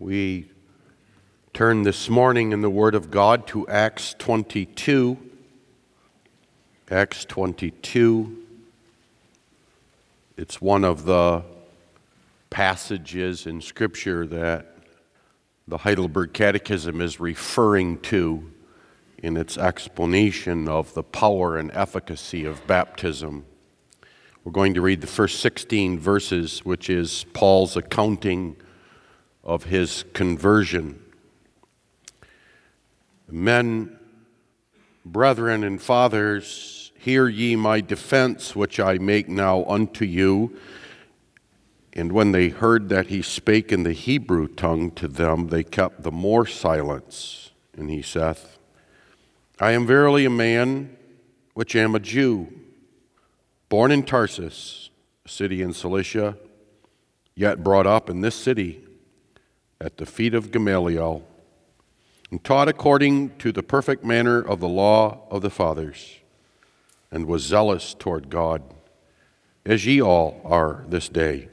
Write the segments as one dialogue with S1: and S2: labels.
S1: We turn this morning in the Word of God to Acts 22. Acts 22. It's one of the passages in Scripture that the Heidelberg Catechism is referring to in its explanation of the power and efficacy of baptism. We're going to read the first 16 verses, which is Paul's accounting of his conversion. Men, brethren, and fathers, hear ye my defense, which I make now unto you. And when they heard that he spake in the Hebrew tongue to them, they kept the more silence. And he saith, I am verily a man which am a Jew, born in Tarsus, a city in Cilicia, yet brought up in this city at the feet of Gamaliel, and taught according to the perfect manner of the law of the fathers, and was zealous toward God, as ye all are this day.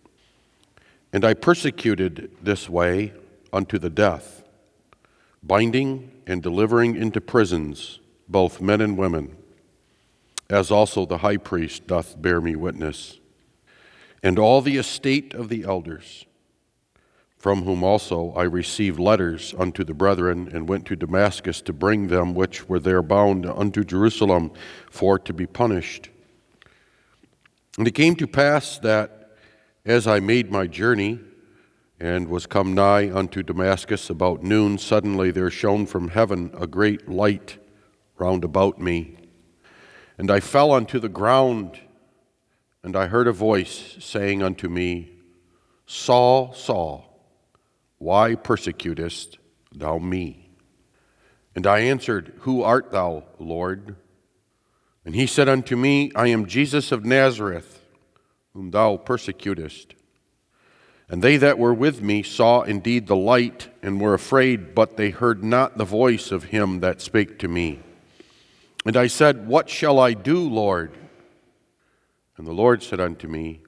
S1: And I persecuted this way unto the death, binding and delivering into prisons both men and women, as also the high priest doth bear me witness, and all the estate of the elders, from whom also I received letters unto the brethren, and went to Damascus to bring them which were there bound unto Jerusalem for to be punished. And it came to pass that, as I made my journey, and was come nigh unto Damascus about noon, suddenly there shone from heaven a great light round about me. And I fell unto the ground, and I heard a voice saying unto me, Saul, Saul, why persecutest thou me? And I answered, Who art thou, Lord? And he said unto me, I am Jesus of Nazareth, whom thou persecutest. And they that were with me saw indeed the light, and were afraid, but they heard not the voice of him that spake to me. And I said, What shall I do, Lord? And the Lord said unto me,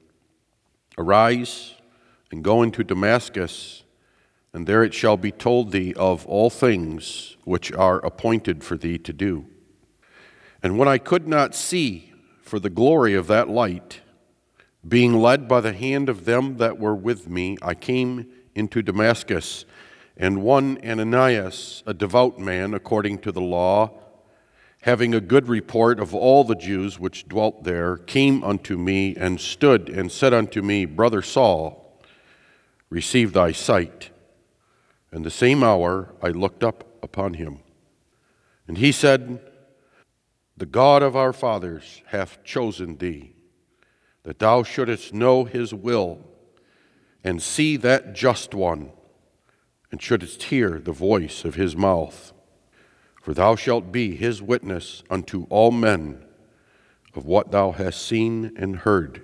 S1: Arise, and go into Damascus, and there it shall be told thee of all things which are appointed for thee to do. And when I could not see for the glory of that light, being led by the hand of them that were with me, I came into Damascus, and one Ananias, a devout man according to the law, having a good report of all the Jews which dwelt there, came unto me and stood and said unto me, Brother Saul, receive thy sight. And the same hour I looked up upon him. And he said, The God of our fathers hath chosen thee, that thou shouldest know his will, and see that just one, and shouldest hear the voice of his mouth. For thou shalt be his witness unto all men of what thou hast seen and heard.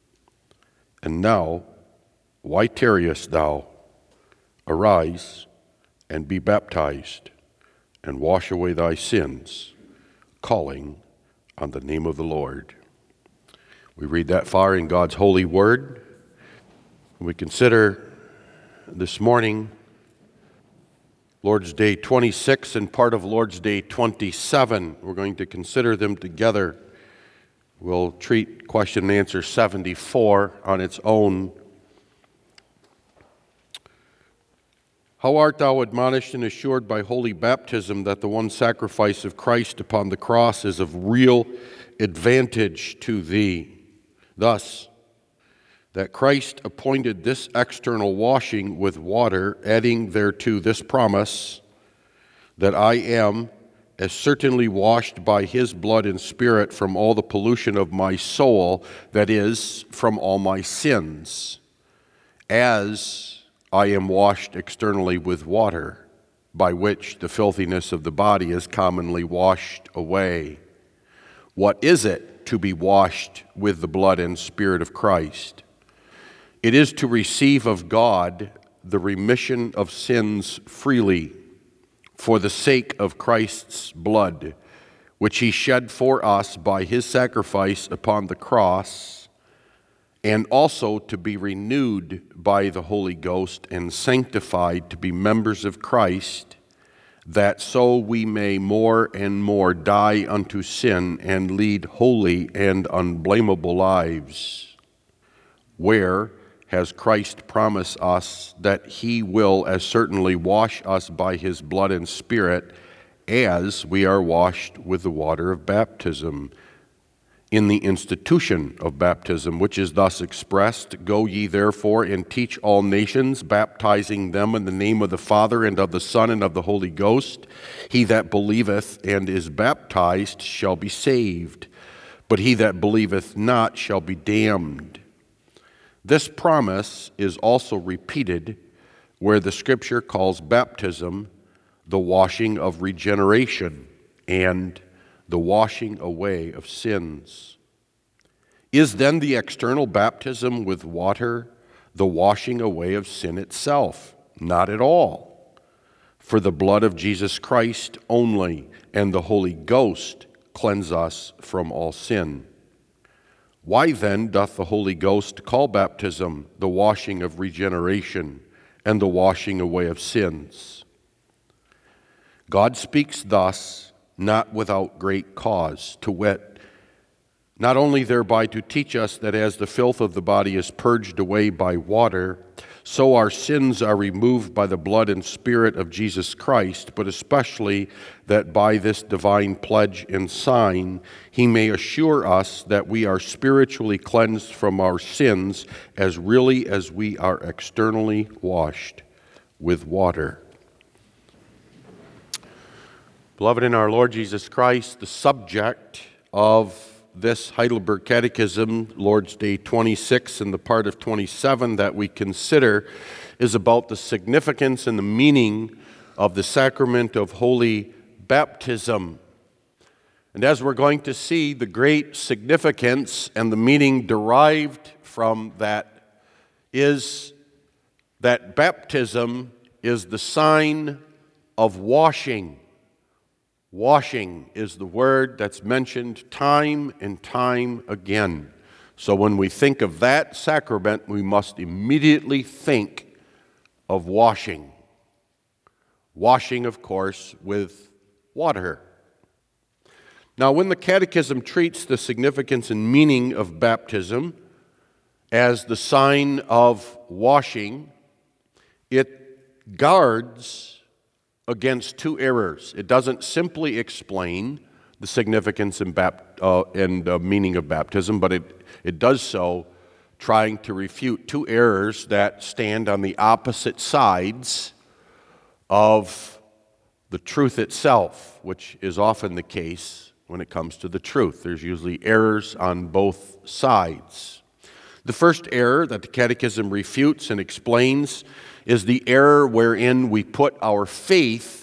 S1: And now, why tarriest thou? Arise, and be baptized, and wash away thy sins, calling on the name of the Lord. We read that far in God's holy word. We consider this morning Lord's Day 26 and part of Lord's Day 27. We're going to consider them together. We'll treat question and answer 74 on its own. How art thou admonished and assured by holy baptism that the one sacrifice of Christ upon the cross is of real advantage to thee? Thus, that Christ appointed this external washing with water, adding thereto this promise, that I am as certainly washed by his blood and spirit from all the pollution of my soul, that is, from all my sins, as I am washed externally with water, by which the filthiness of the body is commonly washed away. What is it to be washed with the blood and spirit of Christ? It is to receive of God the remission of sins freely, for the sake of Christ's blood, which he shed for us by his sacrifice upon the cross, and also to be renewed by the Holy Ghost and sanctified to be members of Christ, that so we may more and more die unto sin and lead holy and unblameable lives, where has Christ promised us that he will as certainly wash us by his blood and Spirit as we are washed with the water of baptism, in the institution of baptism, which is thus expressed, Go ye therefore and teach all nations, baptizing them in the name of the Father and of the Son and of the Holy Ghost. He that believeth and is baptized shall be saved, but he that believeth not shall be damned. This promise is also repeated where the Scripture calls baptism the washing of regeneration and the washing away of sins. Is then the external baptism with water the washing away of sin itself? Not at all. For the blood of Jesus Christ only and the Holy Ghost cleanse us from all sin. Why then doth the Holy Ghost call baptism the washing of regeneration and the washing away of sins? God speaks thus not without great cause, to wit, not only thereby to teach us that as the filth of the body is purged away by water, so our sins are removed by the blood and Spirit of Jesus Christ, but especially that by this divine pledge and sign he may assure us that we are spiritually cleansed from our sins as really as we are externally washed with water. Beloved in our Lord Jesus Christ, the subject of this Heidelberg Catechism, Lord's Day 26 and the part of 27 that we consider is about the significance and the meaning of the sacrament of holy baptism. And as we're going to see, the great significance and the meaning derived from that is that baptism is the sign of washing. Washing is the word that's mentioned time and time again. So when we think of that sacrament, we must immediately think of washing. Washing, of course, with water. Now, when the Catechism treats the significance and meaning of baptism as the sign of washing, it guards against two errors. It doesn't simply explain the significance and meaning of baptism, but it does so trying to refute two errors that stand on the opposite sides of the truth itself, which is often the case when it comes to the truth. There's usually errors on both sides. The first error that the Catechism refutes and explains is the error wherein we put our faith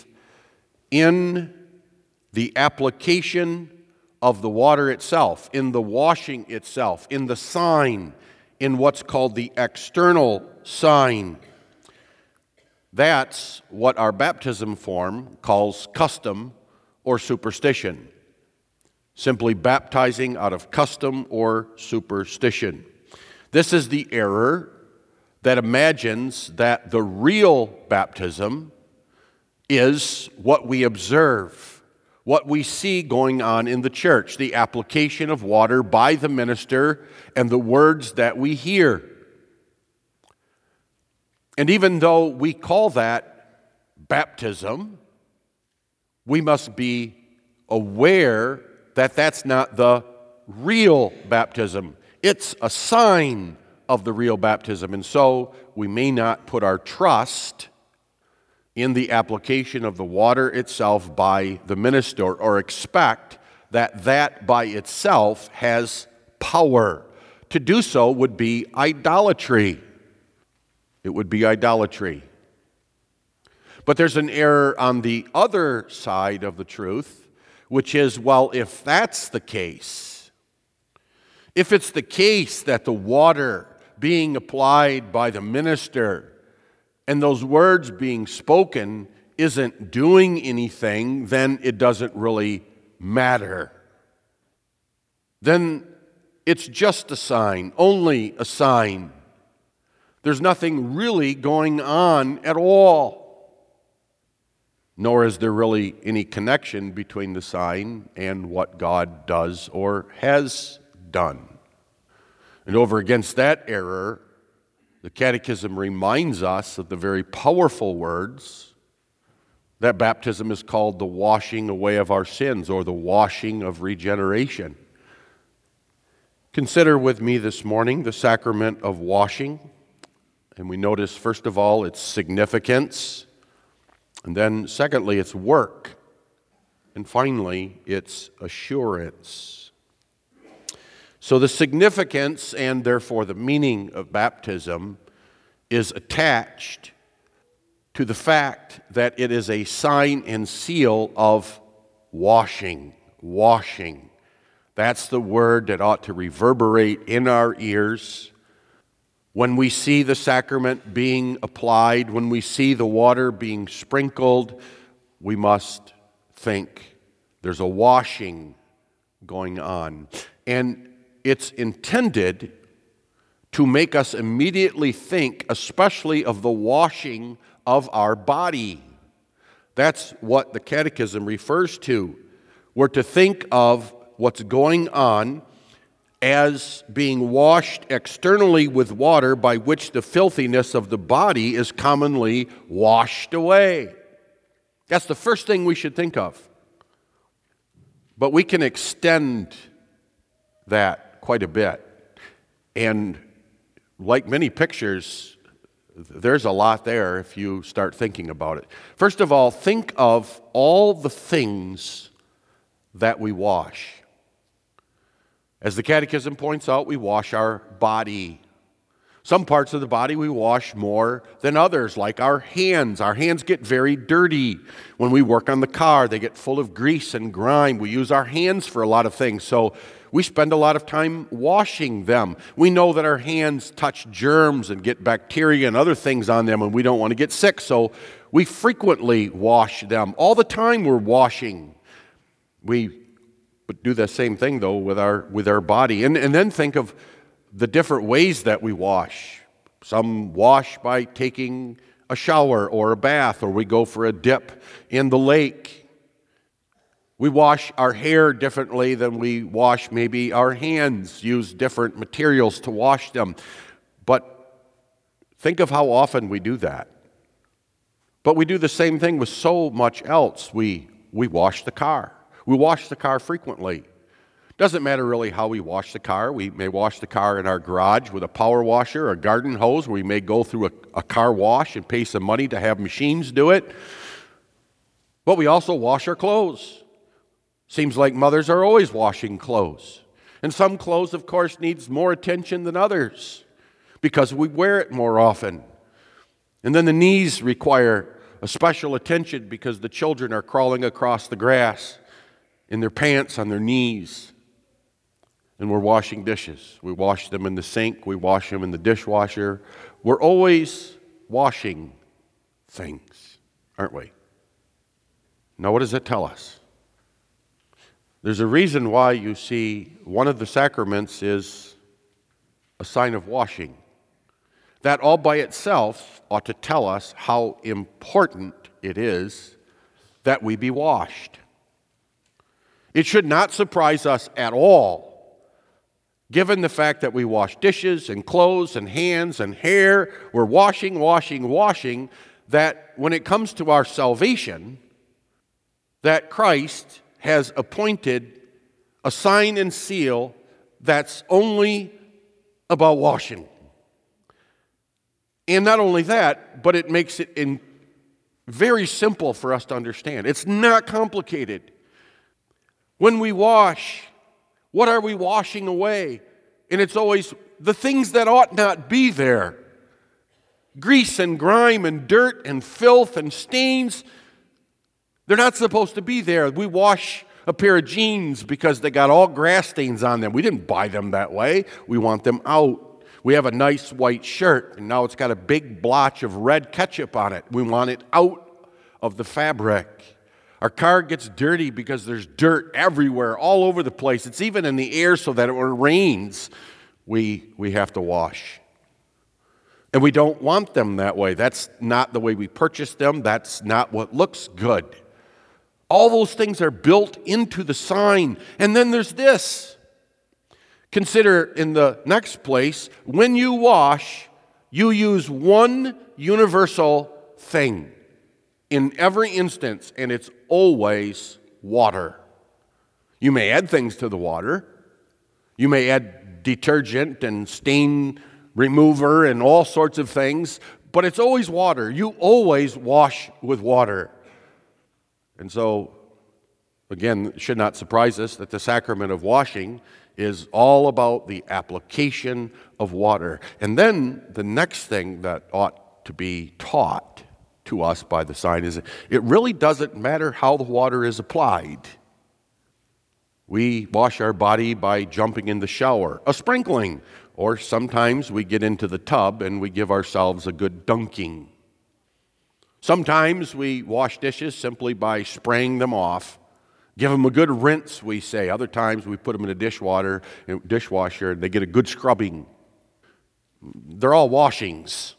S1: in the application of the water itself, in the washing itself, in the sign, in what's called the external sign. That's what our baptism form calls custom or superstition. Simply baptizing out of custom or superstition. This is the error that imagines that the real baptism is what we observe, what we see going on in the church, the application of water by the minister and the words that we hear. And even though we call that baptism, we must be aware that that's not the real baptism. It's a sign of the real baptism, and so we may not put our trust in the application of the water itself by the minister or expect that that by itself has power. To do so would be idolatry. It would be idolatry. But there's an error on the other side of the truth, which is, well, if that's the case, if it's the case that the water being applied by the minister and those words being spoken isn't doing anything, then it doesn't really matter. Then It's just a sign, only a sign. There's nothing really going on at all. Nor is there really any connection between the sign and what God does or has done. And over against that error, the Catechism reminds us of the very powerful words that baptism is called the washing away of our sins, or the washing of regeneration. Consider with me this morning the sacrament of washing, and we notice, first of all, its significance, and then, secondly, its work, and finally, its assurance. So the significance, and therefore the meaning of baptism, is attached to the fact that it is a sign and seal of washing. Washing. That's the word that ought to reverberate in our ears when we see the sacrament being applied, when we see the water being sprinkled. We must think there's a washing going on. And it's intended to make us immediately think, especially of the washing of our body. That's what the Catechism refers to. We're to think of what's going on as being washed externally with water, by which the filthiness of the body is commonly washed away. That's the first thing we should think of. But we can extend that quite a bit. And like many pictures, there's a lot there if you start thinking about it. First of all, think of all the things that we wash. As the Catechism points out, we wash our body. Some parts of the body we wash more than others, like our hands. Our hands get very dirty. When we work on the car, they get full of grease and grime. We use our hands for a lot of things, so we spend a lot of time washing them. We know that our hands touch germs and get bacteria and other things on them, and we don't want to get sick, so we frequently wash them. All the time we're washing. We do the same thing, though, with our body. And then think of the different ways that we wash. Some wash by taking a shower or a bath, or we go for a dip in the lake. We wash our hair differently than we wash maybe our hands, use different materials to wash them. But think of how often we do that. But we do the same thing with so much else. We wash the car. We wash the car frequently. Doesn't matter really how we wash the car. We may wash the car in our garage with a power washer, a garden hose. We may go through a car wash and pay some money to have machines do it. But we also wash our clothes. Seems like mothers are always washing clothes. And some clothes, of course, needs more attention than others because we wear it more often. And then the knees require a special attention because the children are crawling across the grass in their pants on their knees. And we're washing dishes. We wash them in the sink. We wash them in the dishwasher. We're always washing things, aren't we? Now, what does it tell us? There's a reason why you see one of the sacraments is a sign of washing. That all by itself ought to tell us how important it is that we be washed. It should not surprise us at all, given the fact that we wash dishes and clothes and hands and hair. We're washing, that when it comes to our salvation, that Christ has appointed a sign and seal that's only about washing. And not only that, but it makes it very simple for us to understand. It's not complicated. When we wash, what are we washing away? And it's always the things that ought not be there. Grease and grime and dirt and filth and stains. They're not supposed to be there. We wash a pair of jeans because they got all grass stains on them. We didn't buy them that way. We want them out. We have a nice white shirt, and now it's got a big blotch of red ketchup on it. We want it out of the fabric. Our car gets dirty because there's dirt everywhere, all over the place. It's even in the air so that when it rains, we have to wash. And we don't want them that way. That's not the way we purchased them. That's not what looks good. All those things are built into the sign. And then there's this. Consider in the next place, when you wash, you use one universal thing in every instance, and it's always water. You may add things to the water. You may add detergent and stain remover and all sorts of things, but it's always water. You always wash with water. And so, again, it should not surprise us that the sacrament of washing is all about the application of water. And then the next thing that ought to be taught to us by the sign is it really doesn't matter how the water is applied. We wash our body by jumping in the shower, a sprinkling, or sometimes we get into the tub and we give ourselves a good dunking. Sometimes we wash dishes simply by spraying them off. Give them a good rinse, we say. Other times we put them in a dishwasher and they get a good scrubbing. They're all washings.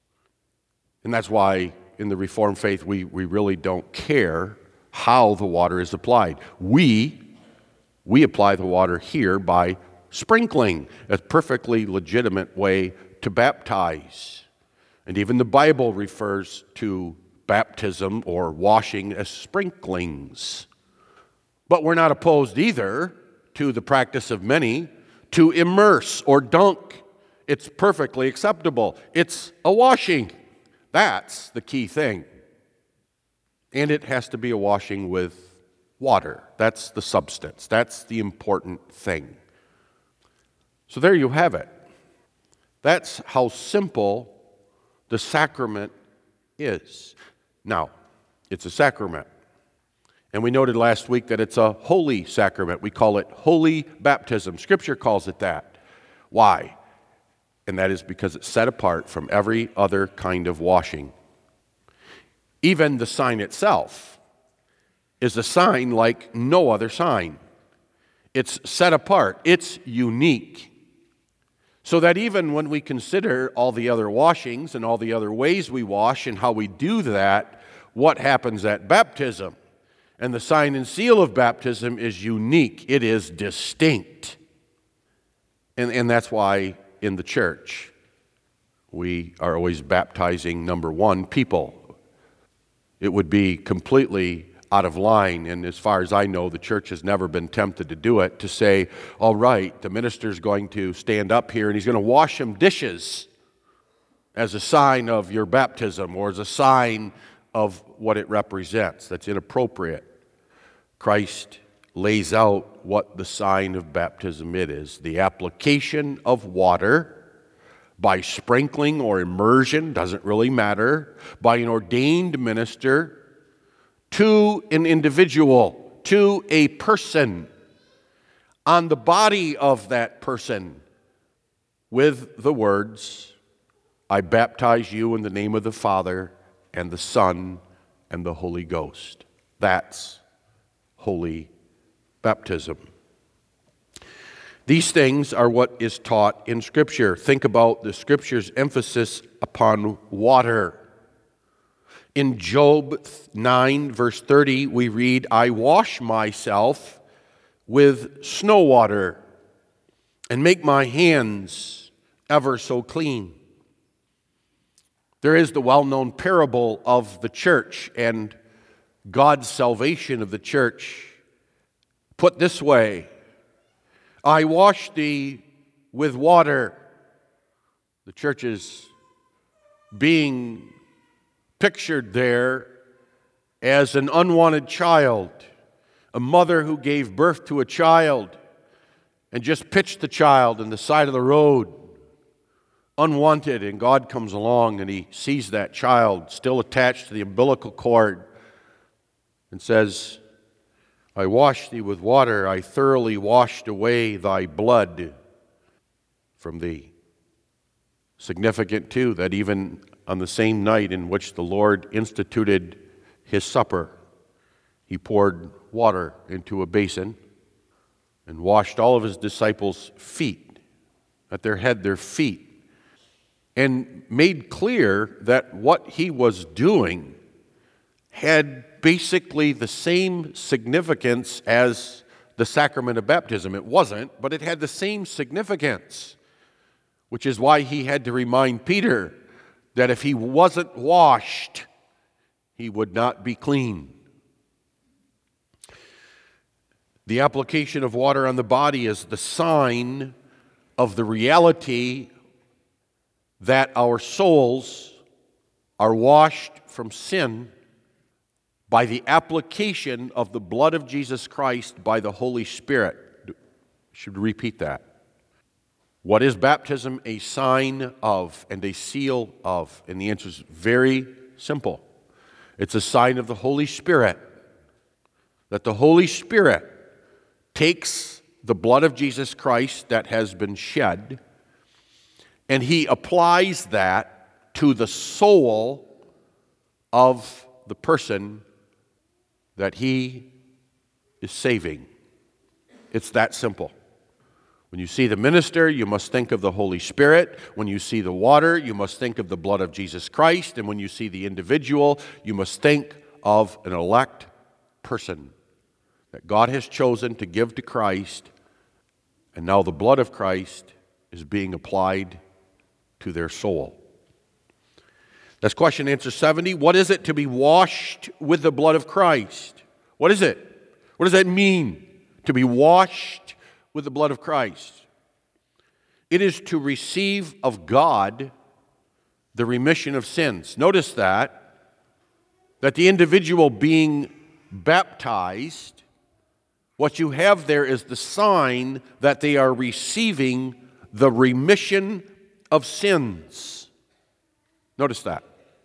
S1: And that's why in the Reformed faith we really don't care how the water is applied. We apply the water here by sprinkling, a perfectly legitimate way to baptize. And even the Bible refers to baptism or washing as sprinklings. But we're not opposed either to the practice of many to immerse or dunk. It's perfectly acceptable. It's a washing. That's the key thing. And it has to be a washing with water. That's the substance. That's the important thing. So there you have it. That's how simple the sacrament is. Now, it's a sacrament. And we noted last week that it's a holy sacrament. We call it holy baptism. Scripture calls it that. Why? And that is because it's set apart from every other kind of washing. Even the sign itself is a sign like no other sign. It's set apart. It's unique. So that even when we consider all the other washings and all the other ways we wash and how we do that, what happens at baptism? And the sign and seal of baptism is unique. It is distinct. And that's why in the church we are always baptizing, number one, people. It would be completely out of line, and as far as I know, the church has never been tempted to do it, to say, all right, the minister's going to stand up here and he's going to wash some dishes as a sign of your baptism or as a sign of what it represents. That's inappropriate. Christ lays out what the sign of baptism it is. The application of water by sprinkling or immersion, doesn't really matter, by an ordained minister to an individual, to a person, on the body of that person, with the words, I baptize you in the name of the Father and the Son and the Holy Ghost. That's holy baptism. These things are what is taught in Scripture. Think about the Scripture's emphasis upon water. In Job 9, verse 30, we read, I wash myself with snow water and make my hands ever so clean. There is the well-known parable of the church and God's salvation of the church, put this way, I wash thee with water. The church is being pictured there as an unwanted child, a mother who gave birth to a child and just pitched the child in the side of the road, unwanted, and God comes along and he sees that child still attached to the umbilical cord and says, I washed thee with water, I thoroughly washed away thy blood from thee. Significant, too, that even on the same night in which the Lord instituted his supper, He poured water into a basin and washed all of his disciples' feet, at their head, their feet, and made clear that what he was doing had basically the same significance as the sacrament of baptism. It wasn't, but it had the same significance, which is why he had to remind Peter that if he wasn't washed, he would not be clean. The application of water on the body is the sign of the reality that our souls are washed from sin by the application of the blood of Jesus Christ by the Holy Spirit. I should repeat that. What is baptism a sign of and a seal of? And the answer is very simple. It's a sign of the Holy Spirit, that the Holy Spirit takes the blood of Jesus Christ that has been shed, and he applies that to the soul of the person that he is saving. It's that simple. When you see the minister, you must think of the Holy Spirit. When you see the water, you must think of the blood of Jesus Christ. And when you see the individual, you must think of an elect person that God has chosen to give to Christ, and now the blood of Christ is being applied to their soul. That's question answer 70. What is it to be washed with the blood of Christ? What is it? What does that mean, to be washed with the blood of Christ? It is to receive of God the remission of sins. Notice that the individual being baptized, what you have there is the sign that they are receiving the remission of sins. Notice that.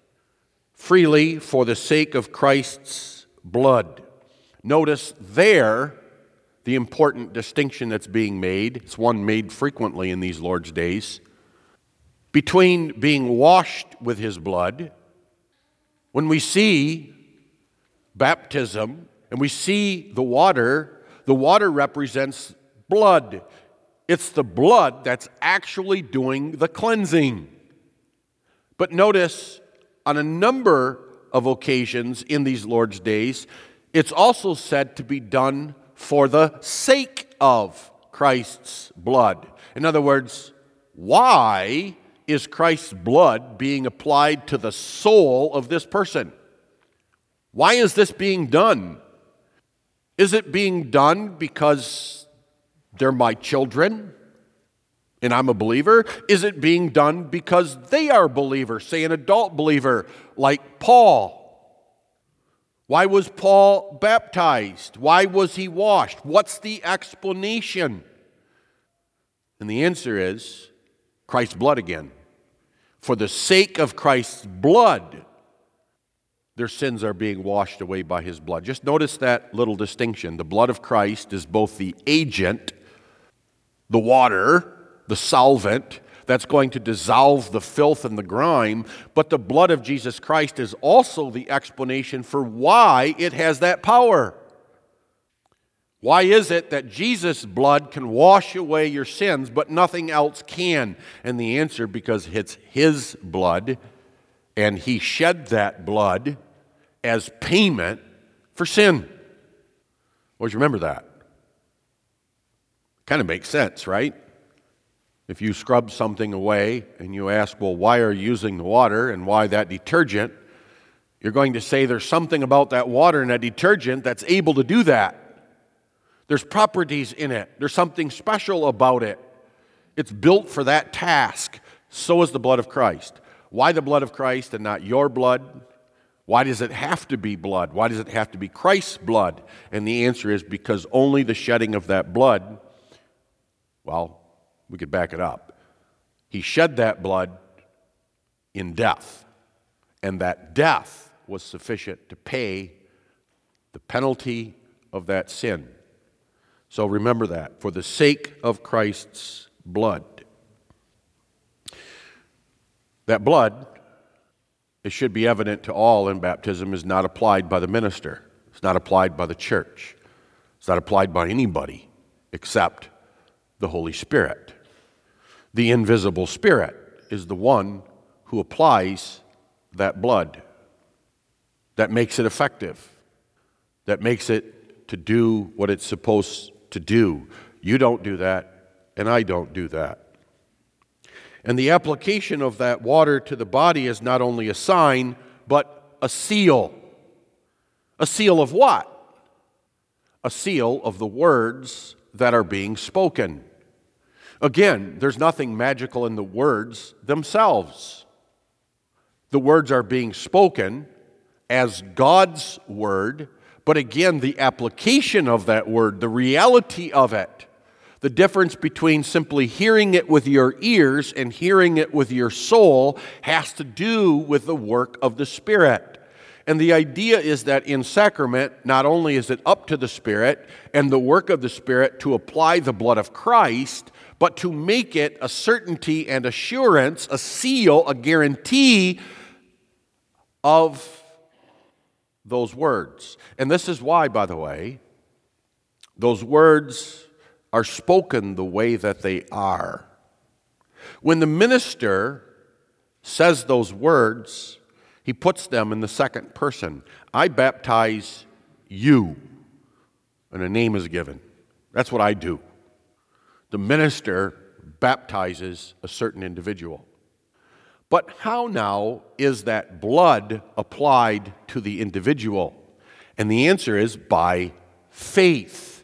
S1: Freely for the sake of Christ's blood. Notice there the important distinction that's being made. It's one made frequently in these Lord's days. Between being washed with his blood, when we see baptism and we see the water represents blood. It's the blood that's actually doing the cleansing. But notice, on a number of occasions in these Lord's days, it's also said to be done for the sake of Christ's blood. In other words, why is Christ's blood being applied to the soul of this person? Why is this being done? Is it being done because they're my children and I'm a believer? Is it being done because they are believers, say an adult believer like Paul? Why was Paul baptized? Why was he washed? What's the explanation? And the answer is Christ's blood again. For the sake of Christ's blood, their sins are being washed away by his blood. Just notice that little distinction. The blood of Christ is both the agent, the water, the solvent, that's going to dissolve the filth and the grime, but the blood of Jesus Christ is also the explanation for why it has that power. Why is it that Jesus' blood can wash away your sins, but nothing else can? And the answer, because it's his blood, and he shed that blood as payment for sin. Always remember that. Kind of makes sense, right? If you scrub something away and you ask, well, why are you using the water and why that detergent? You're going to say there's something about that water and that detergent that's able to do that. There's properties in it. There's something special about it. It's built for that task. So is the blood of Christ. Why the blood of Christ and not your blood? Why does it have to be blood? Why does it have to be Christ's blood? And the answer is because only the shedding of that blood, well, we could back it up. He shed that blood in death, and that death was sufficient to pay the penalty of that sin. So remember that, for the sake of Christ's blood. That blood, it should be evident to all in baptism, is not applied by the minister. It's not applied by the church. It's not applied by anybody except the Holy Spirit. The invisible Spirit is the one who applies that blood, that makes it effective, that makes it to do what it's supposed to do. You don't do that, and I don't do that. And the application of that water to the body is not only a sign, but a seal. A seal of what? A seal of the words that are being spoken. Again, there's nothing magical in the words themselves. The words are being spoken as God's word, but again, the application of that word, the reality of it, the difference between simply hearing it with your ears and hearing it with your soul has to do with the work of the Spirit. And the idea is that in sacrament, not only is it up to the Spirit and the work of the Spirit to apply the blood of Christ, but to make it a certainty and assurance, a seal, a guarantee of those words. And this is why, by the way, those words are spoken the way that they are. When the minister says those words, he puts them in the second person. I baptize you, and a name is given. That's what I do. The minister baptizes a certain individual. But how now is that blood applied to the individual? And the answer is by faith.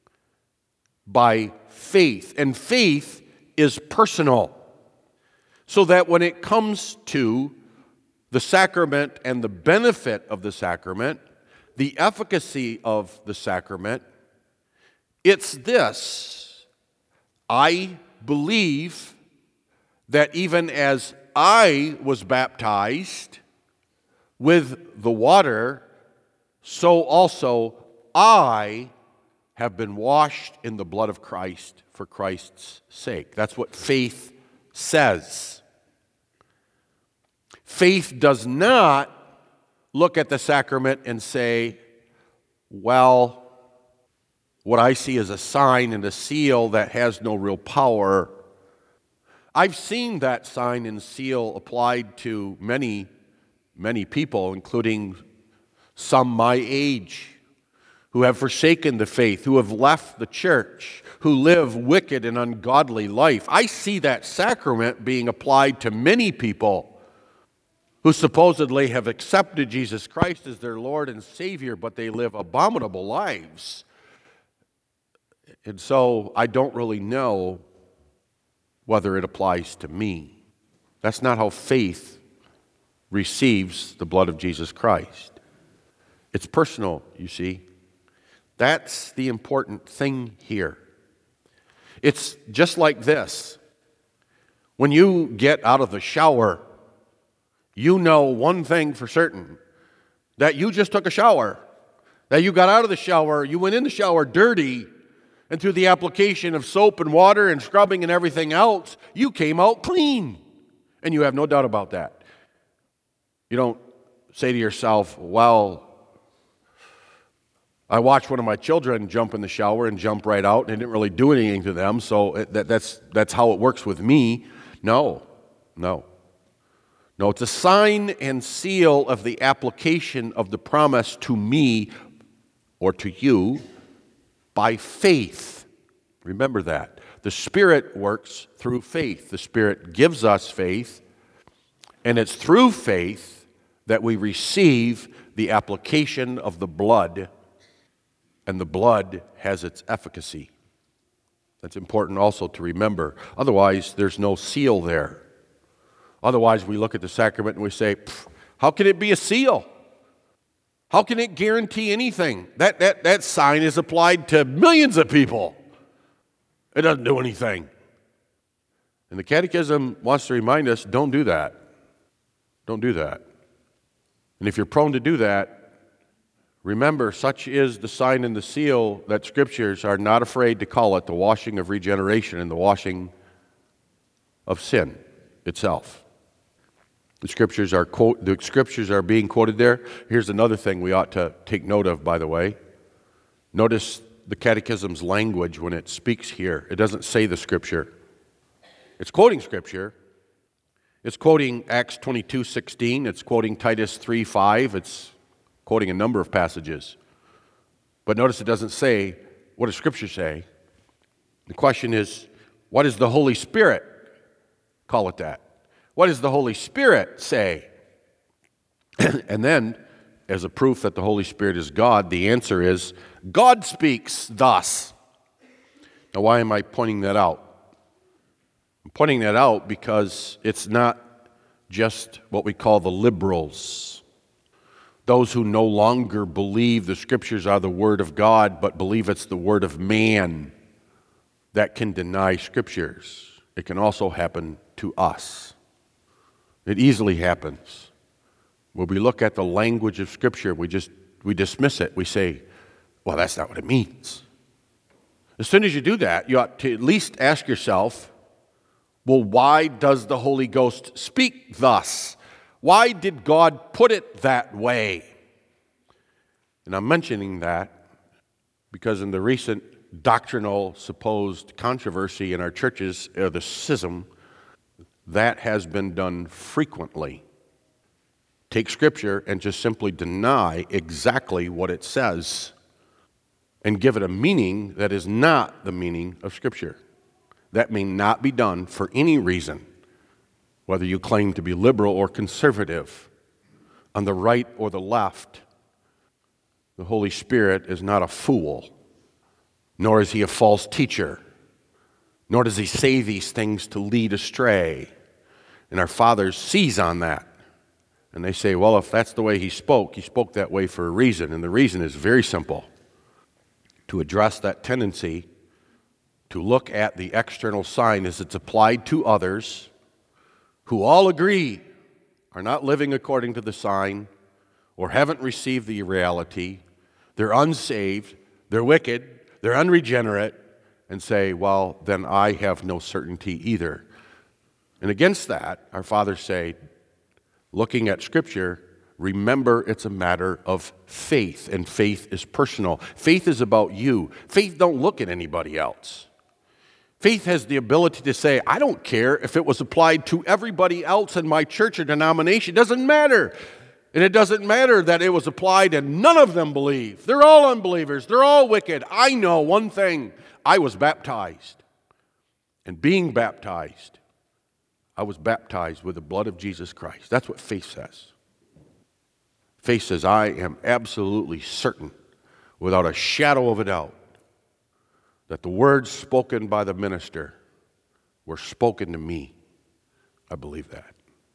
S1: By faith. And faith is personal. So that when it comes to the sacrament and the benefit of the sacrament, the efficacy of the sacrament, it's this: I believe that even as I was baptized with the water, so also I have been washed in the blood of Christ for Christ's sake. That's what faith says. Faith does not look at the sacrament and say, well, what I see is a sign and a seal that has no real power. I've seen that sign and seal applied to many, many people, including some my age, who have forsaken the faith, who have left the church, who live wicked and ungodly life. I see that sacrament being applied to many people who supposedly have accepted Jesus Christ as their Lord and Savior, but they live abominable lives. And so I don't really know whether it applies to me. That's not how faith receives the blood of Jesus Christ. It's personal, you see. That's the important thing here. It's just like this. When you get out of the shower, you know one thing for certain, that you just took a shower, that you got out of the shower, you went in the shower dirty, and through the application of soap and water and scrubbing and everything else, you came out clean. And you have no doubt about that. You don't say to yourself, well, I watched one of my children jump in the shower and jump right out, and it didn't really do anything to them, so that's how it works with me. No, it's a sign and seal of the application of the promise to me or to you by faith. Remember that. The Spirit works through faith. The Spirit gives us faith, and it's through faith that we receive the application of the blood, and the blood has its efficacy. That's important also to remember. Otherwise, there's no seal there. Otherwise, we look at the sacrament and we say, how can it be a seal? How can it guarantee anything? That sign is applied to millions of people. It doesn't do anything. And the Catechism wants to remind us, don't do that. Don't do that. And if you're prone to do that, remember, such is the sign and the seal that Scriptures are not afraid to call it the washing of regeneration and the washing of sin itself. The scriptures are being quoted there. Here's another thing we ought to take note of, by the way. Notice the Catechism's language when it speaks here. It doesn't say the scripture. It's quoting scripture. It's quoting Acts 22:16. It's quoting Titus 3:5. It's quoting a number of passages. But notice it doesn't say, what does scripture say? The question is, what does the Holy Spirit call it that? What does the Holy Spirit say? And then, as a proof that the Holy Spirit is God, the answer is, God speaks thus. Now, why am I pointing that out? I'm pointing that out because it's not just what we call the liberals, those who no longer believe the Scriptures are the Word of God, but believe it's the Word of man, that can deny Scriptures. It can also happen to us. It easily happens. When we look at the language of Scripture, we dismiss it. We say, well, that's not what it means. As soon as you do that, you ought to at least ask yourself, well, why does the Holy Ghost speak thus? Why did God put it that way? And I'm mentioning that because in the recent doctrinal supposed controversy in our churches, the schism, that has been done frequently. Take Scripture and just simply deny exactly what it says and give it a meaning that is not the meaning of Scripture. That may not be done for any reason, whether you claim to be liberal or conservative, on the right or the left. The Holy Spirit is not a fool, nor is he a false teacher, nor does he say these things to lead astray. And our fathers seize on that. And they say, well, if that's the way he spoke that way for a reason. And the reason is very simple. To address that tendency to look at the external sign as it's applied to others who all agree are not living according to the sign or haven't received the reality, they're unsaved, they're wicked, they're unregenerate, and say, well, then I have no certainty either. And against that, our fathers say, looking at Scripture, remember it's a matter of faith, and faith is personal. Faith is about you. Faith don't look at anybody else. Faith has the ability to say, I don't care if it was applied to everybody else in my church or denomination. It doesn't matter. And it doesn't matter that it was applied and none of them believe. They're all unbelievers. They're all wicked. I know one thing. I was baptized. And being baptized, I was baptized with the blood of Jesus Christ. That's what faith says. Faith says, I am absolutely certain, without a shadow of a doubt, that the words spoken by the minister were spoken to me. I believe that.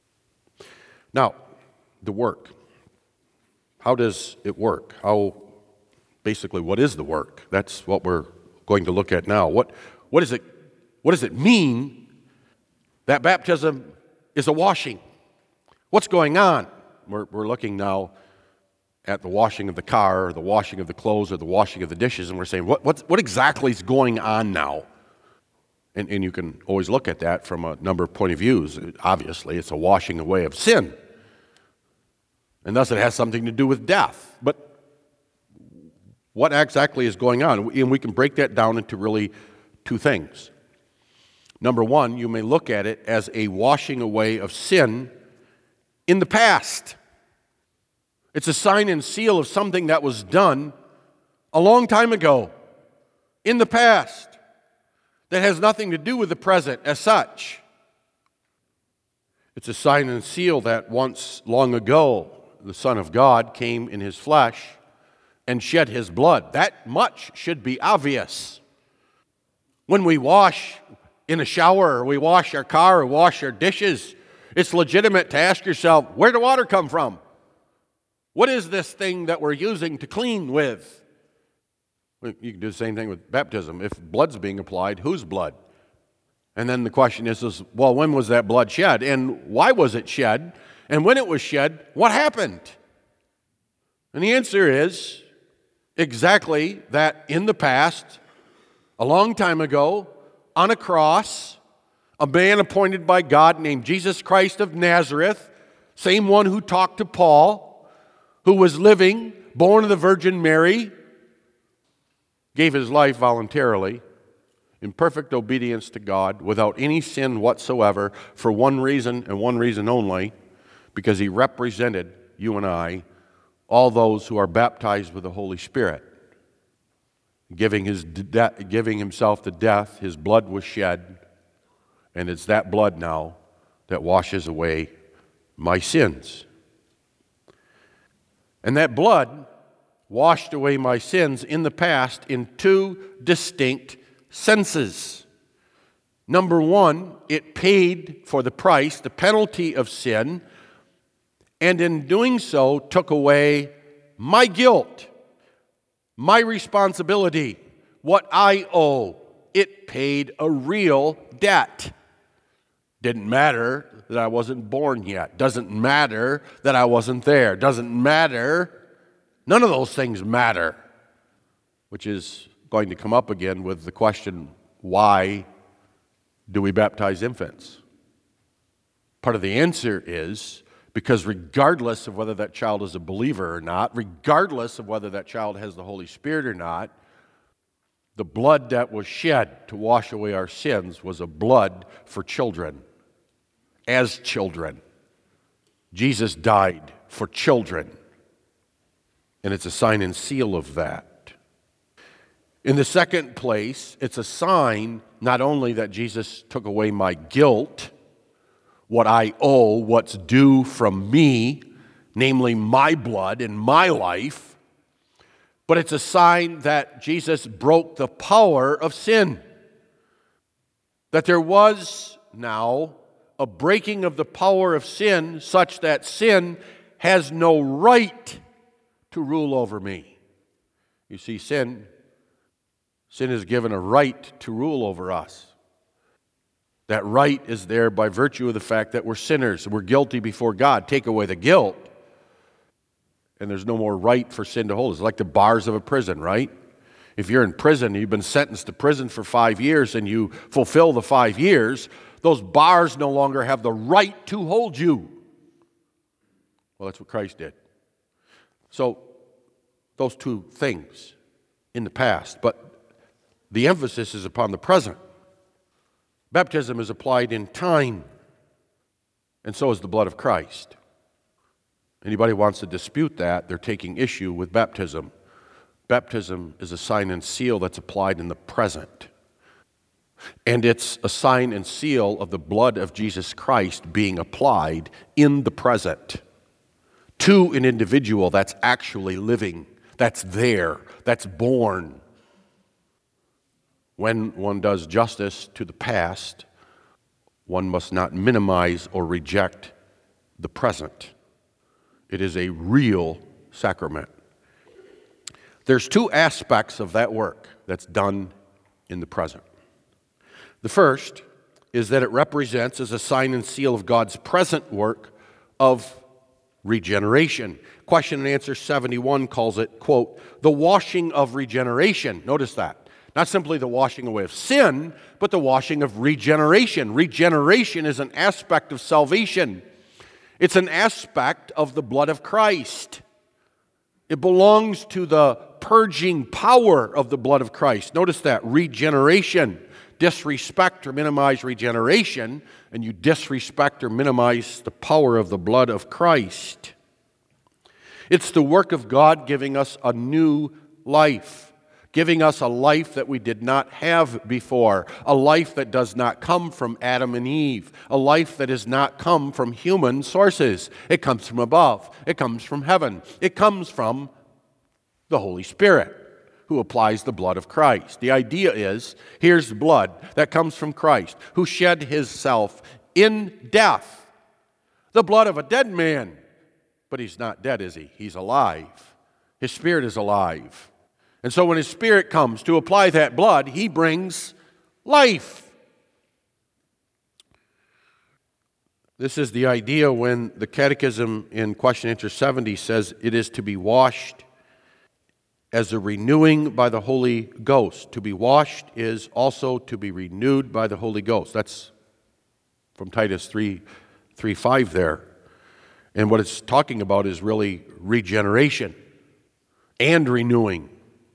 S1: Now, the work. How does it work? Basically, what is the work? That's what we're going to look at now. What does it mean that baptism is a washing? What's going on? We're looking now at the washing of the car, or the washing of the clothes, or the washing of the dishes, and we're saying, what exactly is going on now? And you can always look at that from a number of point of views. Obviously, it's a washing away of sin. And thus it has something to do with death. But what exactly is going on? And we can break that down into really two things. Number one, you may look at it as a washing away of sin in the past. It's a sign and seal of something that was done a long time ago, in the past, that has nothing to do with the present as such. It's a sign and seal that once, long ago, the Son of God came in his flesh and shed his blood. That much should be obvious. When we wash in a shower, or we wash our car, or wash our dishes, it's legitimate to ask yourself, where did the water come from? What is this thing that we're using to clean with? You can do the same thing with baptism. If blood's being applied, whose blood? And then the question is, well, when was that blood shed? And why was it shed? And when it was shed, what happened? And the answer is exactly that in the past, a long time ago, on a cross, a man appointed by God named Jesus Christ of Nazareth Same one who talked to Paul, who was living, born of the Virgin Mary, gave his life voluntarily, in perfect obedience to God, without any sin whatsoever, for one reason and one reason only, because he represented you and I, all those who are baptized with the Holy Spirit. Giving himself to death, his blood was shed, and it's that blood now that washes away my sins. And that blood washed away my sins in the past in two distinct senses. Number one, it paid for the price, the penalty of sin, and in doing so took away my guilt, my responsibility, what I owe. It paid a real debt. Didn't matter that I wasn't born yet. Doesn't matter that I wasn't there. Doesn't matter. None of those things matter, which is going to come up again with the question, why do we baptize infants? Part of the answer is because regardless of whether that child is a believer or not, regardless of whether that child has the Holy Spirit or not, the blood that was shed to wash away our sins was a blood for children, as children. Jesus died for children, and it's a sign and seal of that. In the second place, it's a sign not only that Jesus took away my guilt, what I owe, what's due from me, namely my blood and my life, but it's a sign that Jesus broke the power of sin. That there was now a breaking of the power of sin such that sin has no right to rule over me. You see, sin is given a right to rule over us. That right is there by virtue of the fact that we're sinners, we're guilty before God. Take away the guilt, and there's no more right for sin to hold. It's like the bars of a prison, right? If you're in prison, you've been sentenced to prison for 5 years, and you fulfill the 5 years, those bars no longer have the right to hold you. Well, that's what Christ did. So, those two things in the past, but the emphasis is upon the present. Baptism is applied in time, and so is the blood of Christ. Anybody wants to dispute that, they're taking issue with baptism. Baptism is a sign and seal that's applied in the present. And it's a sign and seal of the blood of Jesus Christ being applied in the present to an individual that's actually living, that's there, that's born. When one does justice to the past, one must not minimize or reject the present. It is a real sacrament. There's two aspects of that work that's done in the present. The first is that it represents as a sign and seal of God's present work of regeneration. Question and answer 71 calls it, quote, the washing of regeneration. Notice that. Not simply the washing away of sin, but the washing of regeneration. Regeneration is an aspect of salvation. It's an aspect of the blood of Christ. It belongs to the purging power of the blood of Christ. Notice that, regeneration. Disrespect or minimize regeneration, and you disrespect or minimize the power of the blood of Christ. It's the work of God giving us a new life. Giving us a life that we did not have before, a life that does not come from Adam and Eve, a life that does not come from human sources. It comes from above. It comes from heaven. It comes from the Holy Spirit, who applies the blood of Christ. The idea is, here's blood that comes from Christ, who shed his self in death. The blood of a dead man. But he's not dead, is he? He's alive. His spirit is alive. And so when his Spirit comes to apply that blood, he brings life. This is the idea when the Catechism in question answer 70 says it is to be washed as a renewing by the Holy Ghost. To be washed is also to be renewed by the Holy Ghost. That's from Titus 3:5 there. And what it's talking about is really regeneration and renewing.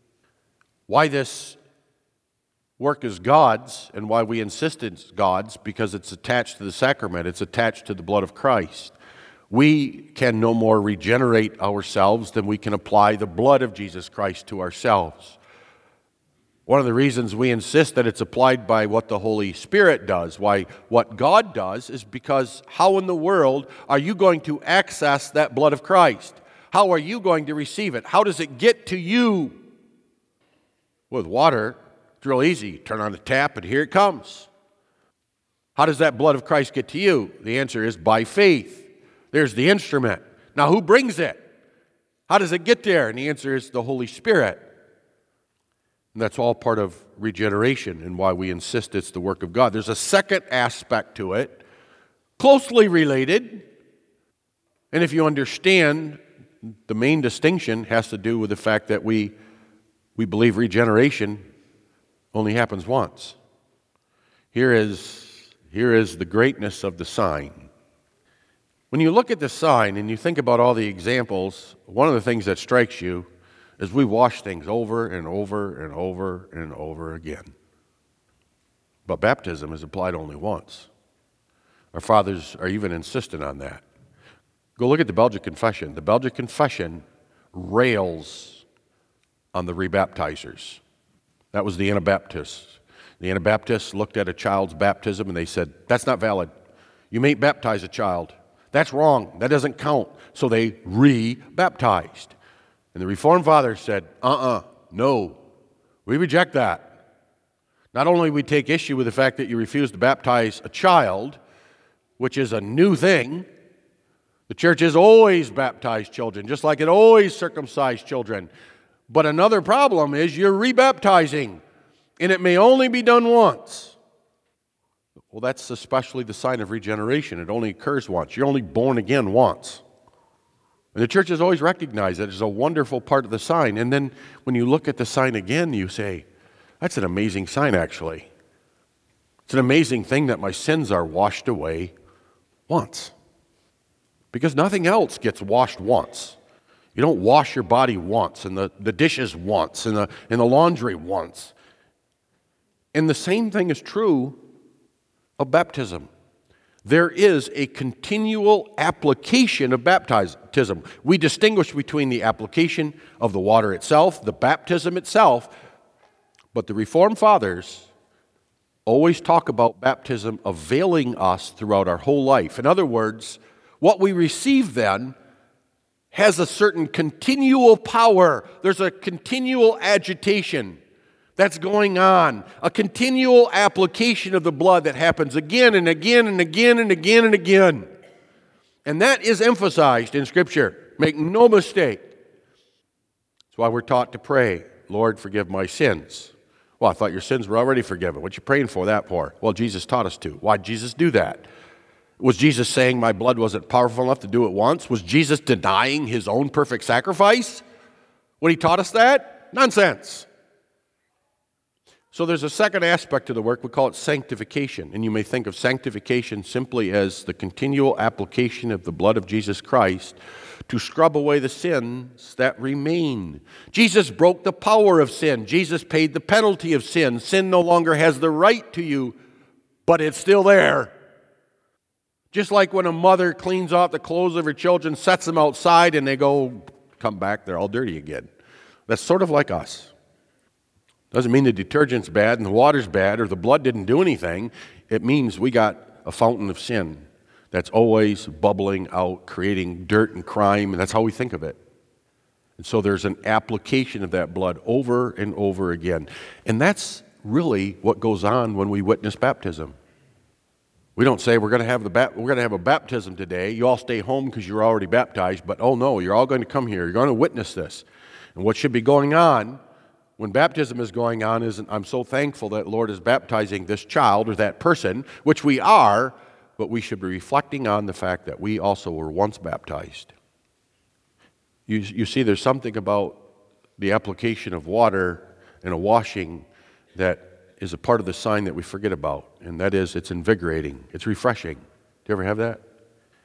S1: Why this work is God's and why we insist it's God's, because it's attached to the sacrament, it's attached to the blood of Christ. We can no more regenerate ourselves than we can apply the blood of Jesus Christ to ourselves. One of the reasons we insist that it's applied by what the Holy Spirit does, why what God does, is because how in the world are you going to access that blood of Christ? How are you going to receive it? How does it get to you? With water, it's real easy. Turn on the tap and here it comes. How does that blood of Christ get to you? The answer is by faith. There's the instrument. Now who brings it? How does it get there? And the answer is the Holy Spirit. And that's all part of regeneration and why we insist it's the work of God. There's a second aspect to it, closely related. And if you understand, the main distinction has to do with the fact that we believe regeneration only happens once. Here is the greatness of the sign. When you look at the sign and you think about all the examples, one of the things that strikes you is we wash things over and over and over and over again. But baptism is applied only once. Our fathers are even insistent on that. Go look at the Belgic Confession. The Belgic Confession rails on the rebaptizers. That was the Anabaptists. The Anabaptists looked at a child's baptism and they said, that's not valid. You may baptize a child. That's wrong. That doesn't count. So they re-baptized. And the Reformed Fathers said, no, we reject that. Not only we take issue with the fact that you refuse to baptize a child, which is a new thing. The church has always baptized children, just like it always circumcised children. But another problem is you're rebaptizing, and it may only be done once. Well, that's especially the sign of regeneration. It only occurs once. You're only born again once. And the church has always recognized that it's a wonderful part of the sign. And then when you look at the sign again, you say, that's an amazing sign, actually. It's an amazing thing that my sins are washed away once. Because nothing else gets washed once. You don't wash your body once, and the dishes once, and the laundry once. And the same thing is true of baptism. There is a continual application of baptism. We distinguish between the application of the water itself, the baptism itself, but the Reformed Fathers always talk about baptism availing us throughout our whole life. In other words, what we receive then has a certain continual power. There's a continual agitation that's going on, a continual application of the blood that happens again and again and again and again and again. And that is emphasized in Scripture. Make no mistake. That's why we're taught to pray, Lord, forgive my sins. Well, I thought your sins were already forgiven. What you praying for that for? Well, Jesus taught us to. Why did Jesus do that? Was Jesus saying my blood wasn't powerful enough to do it once? Was Jesus denying his own perfect sacrifice when he taught us that? Nonsense. So there's a second aspect to the work. We call it sanctification. And you may think of sanctification simply as the continual application of the blood of Jesus Christ to scrub away the sins that remain. Jesus broke the power of sin. Jesus paid the penalty of sin. Sin no longer has the right to you, but it's still there. Just like when a mother cleans off the clothes of her children, sets them outside, and they go, come back, they're all dirty again. That's sort of like us. Doesn't mean the detergent's bad and the water's bad or the blood didn't do anything. It means we got a fountain of sin that's always bubbling out, creating dirt and crime, and that's how we think of it. And so there's an application of that blood over and over again. And that's really what goes on when we witness baptism. We don't say we're going to have a baptism today. You all stay home because you're already baptized, but oh no, you're all going to come here. You're going to witness this. And what should be going on when baptism is going on is, I'm so thankful that Lord is baptizing this child or that person, which we are, but we should be reflecting on the fact that we also were once baptized. You see, there's something about the application of water and a washing that is a part of the sign that we forget about, and that is it's invigorating, it's refreshing. Do you ever have that?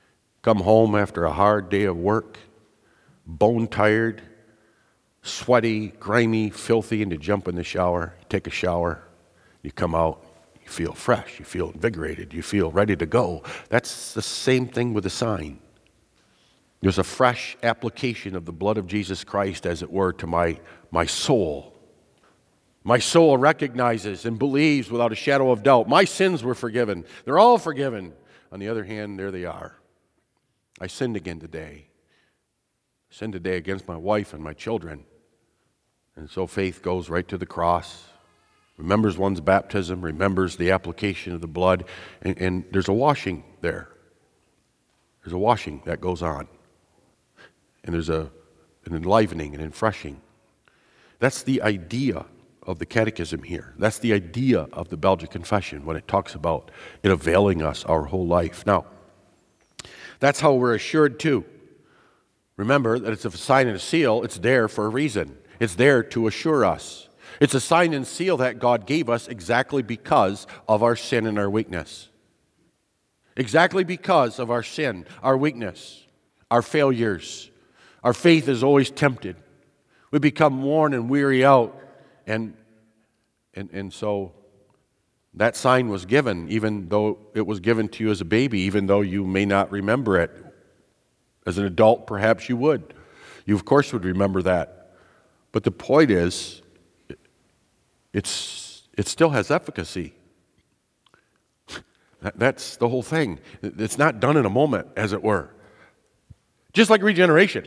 S1: Come home after a hard day of work, bone tired, sweaty, grimy, filthy, and you jump in the shower, you take a shower, you come out, you feel fresh, you feel invigorated, you feel ready to go. That's the same thing with a sign. There's a fresh application of the blood of Jesus Christ, as it were, to my soul. My soul recognizes and believes without a shadow of doubt. My sins were forgiven. They're all forgiven. On the other hand, there they are. I sinned again today. I sinned today against my wife and my children. And so faith goes right to the cross, remembers one's baptism, remembers the application of the blood, and there's a washing there. There's a washing that goes on. And there's an enlivening and refreshing. That's the idea of the catechism here. That's the idea of the Belgic Confession when it talks about it availing us our whole life. Now, that's how we're assured too. Remember that it's a sign and a seal. It's there for a reason. It's there to assure us. It's a sign and seal that God gave us exactly because of our sin and our weakness. Exactly because of our sin, our weakness, our failures. Our faith is always tempted. We become worn and weary out. And so that sign was given, even though it was given to you as a baby, even though you may not remember it. As an adult, perhaps you would. You, of course, would remember that. But the point is, it still has efficacy. That's the whole thing. It's not done in a moment, as it were. Just like regeneration.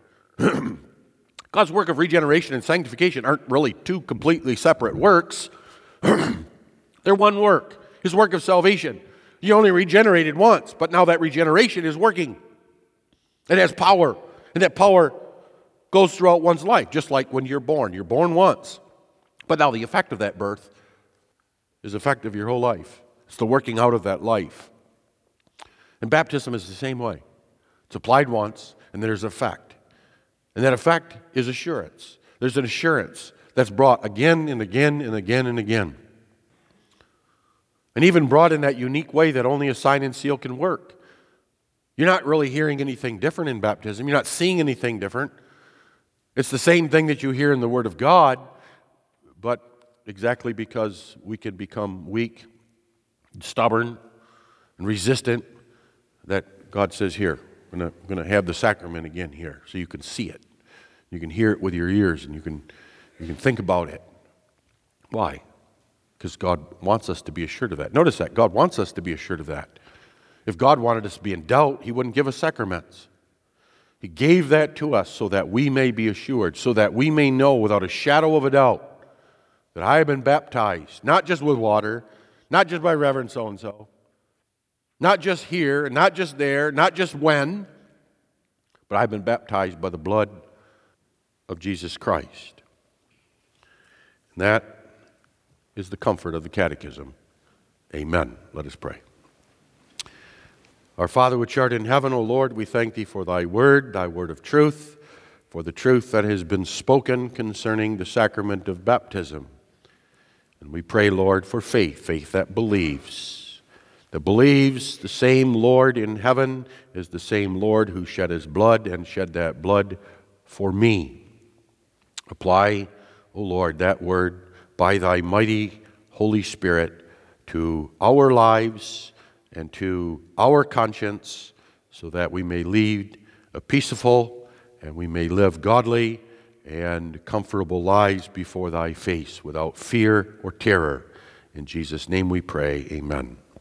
S1: God's work of regeneration and sanctification aren't really two completely separate works. They're one work. His work of salvation. You only regenerated once, but now that regeneration is working. It has power, and that power goes throughout one's life, just like when you're born. You're born once, but now the effect of that birth is the effect of your whole life. It's the working out of that life. And baptism is the same way. It's applied once, and there's effect. And that effect is assurance. There's an assurance that's brought again and again and again and again. And even brought in that unique way that only a sign and seal can work. You're not really hearing anything different in baptism. You're not seeing anything different. It's the same thing that you hear in the Word of God, but exactly because we can become weak, stubborn, and resistant, that God says, here, I'm going to have the sacrament again here so you can see it. You can hear it with your ears, and you can think about it. Why? Because God wants us to be assured of that. Notice that. God wants us to be assured of that. If God wanted us to be in doubt, He wouldn't give us sacraments. He gave that to us so that we may be assured, so that we may know without a shadow of a doubt that I have been baptized, not just with water, not just by Reverend so-and-so, not just here, not just there, not just when, but I've been baptized by the blood of Jesus Christ. And that is the comfort of the Catechism. Amen. Let us pray. Our Father which art in heaven, O Lord, we thank Thee for Thy word of truth, for the truth that has been spoken concerning the sacrament of baptism. And we pray, Lord, for faith that believes the same Lord in heaven is the same Lord who shed His blood and shed that blood for me. Apply, O Lord, that word by Thy mighty Holy Spirit to our lives and to our conscience, so that we may lead a peaceful and we may live godly and comfortable lives before Thy face without fear or terror. In Jesus' name we pray, amen.